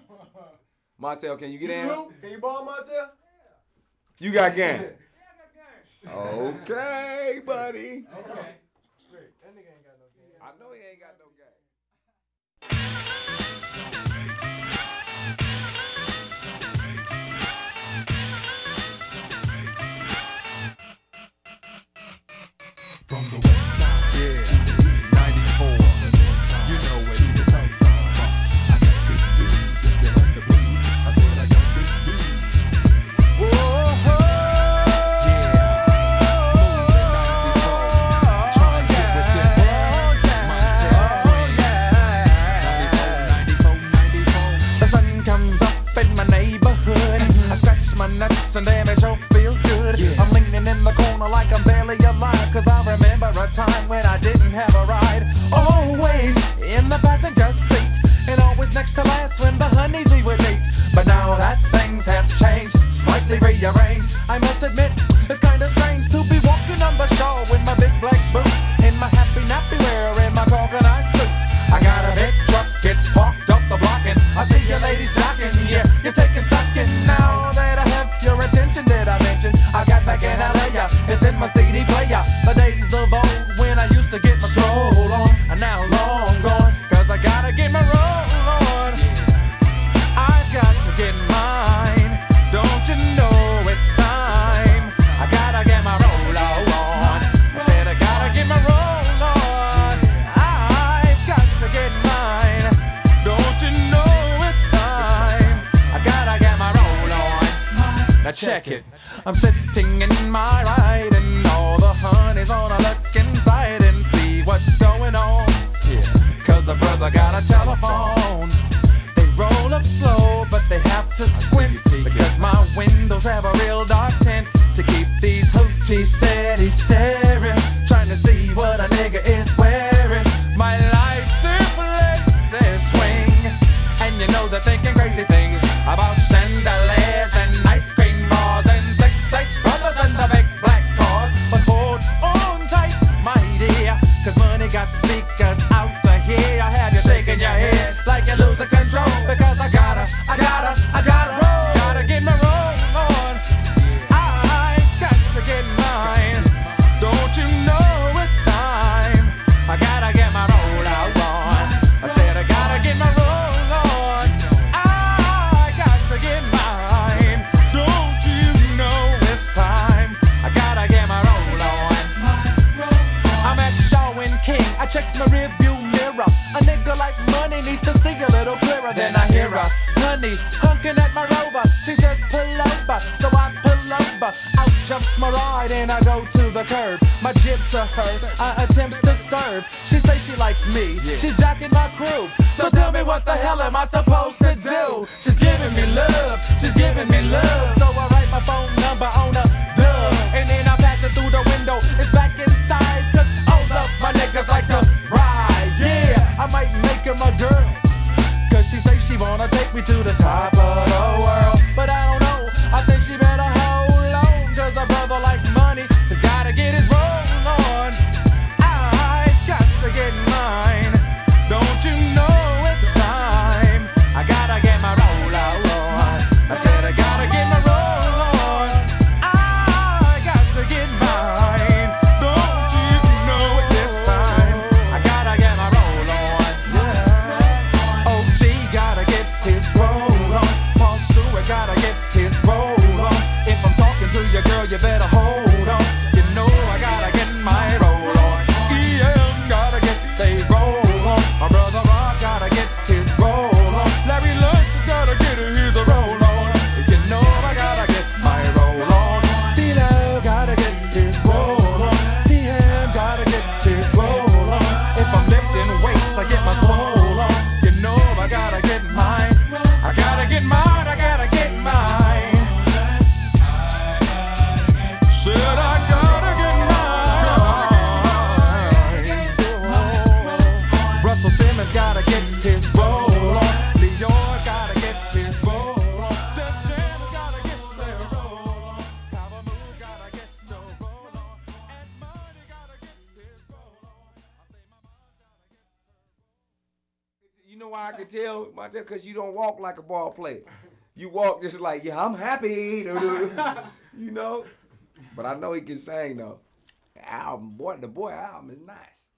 Montel, can you get in? Can you ball Montel? You got game. Okay, buddy. Okay. Wait, that nigga ain't got no game. I know he ain't got no game. From the west side to the east, 94. You know where to the south side. I got good news if you like the blues. I said I got good news. Whoa, Yeah, smooth and 94. Try and get with this. Montel swing. 94, 94, 94. The sun comes up in my neighborhood. I scratch my nuts and damn it sure feels good. I'm leaning in the corner like I'm barely alive, cause I remember a time when I didn't have a ride. Always in the passenger seat, and always next to last when the honeys we would meet. But now that things have changed, slightly rearranged, I must admit it's kinda strange to be walking on the shore with my big black boots, in my happy nappy wear, and my coconut suits. I got a big truck, it's parked up the block, and I see you ladies jocking. Yeah, you're taking stock, and now that I have your attention, did I mention I got back in LA? It's in my CD player. The days of old when I used to get my stroll on are now long gone, cause I gotta get my roll on. I've got to get mine. Don't you know it's time? I gotta get my roll on. I said I gotta get my roll on. I've got to get mine. Don't you know it's time? I gotta get my roll on. Now check it. I'm sitting in my ride, and all the honeys wanna look inside and see what's going on. Cause a brother got a telephone. They roll up slow, but they have to squint, because my windows have a real dark tint to keep these hoochies steady staring, trying to see what a nigga is wearing. My life simply says swing, and you know they're thinking crazy things about chandeliers and ice cream bars and 6'8" brothers and the big black cars. But hold on tight, my dear, cause money got speakers out to here. I have you shaking your head like you're losing control, because I gotta roll. Gotta get my roll on. I got to get mine. Don't you know it's time? I gotta get my roll out on. I said I gotta get my roll on. I got to get mine. Don't you know it's time? I gotta get my roll on. I'm at Shaw and King. I checks my rearview mirror. A nigga like money needs to see a little clearer. Then I hear her, honey, honking at my Rover. She says pull over, so I pull over. Out jumps my ride and I go to the curb. My jib to hers, I attempts to serve. She say she likes me, she's jacking my crew. So tell me what the hell am I supposed to do? She's giving me love, she's giving me love. So I write my phone number on a dub, and then I pass it through the window. It's back inside, cause all of my niggas like to ride. Yeah, I might make her my girl, cause she say she wanna take me to the top of the world. But I don't know, I think she better hold on, cause a brother like money has gotta get his roll on. I got to get mine. Don't you know it's time? I gotta get my roll on. I said I gotta get my roll on. I got to get mine. Don't you know it's time? I gotta get my roll on. OG gotta get his roll on. Paul Stewart gotta Montel, because you don't walk like a ball player. You walk just like, yeah, I'm happy. You know? But I know he can sing, though. The boy album is nice.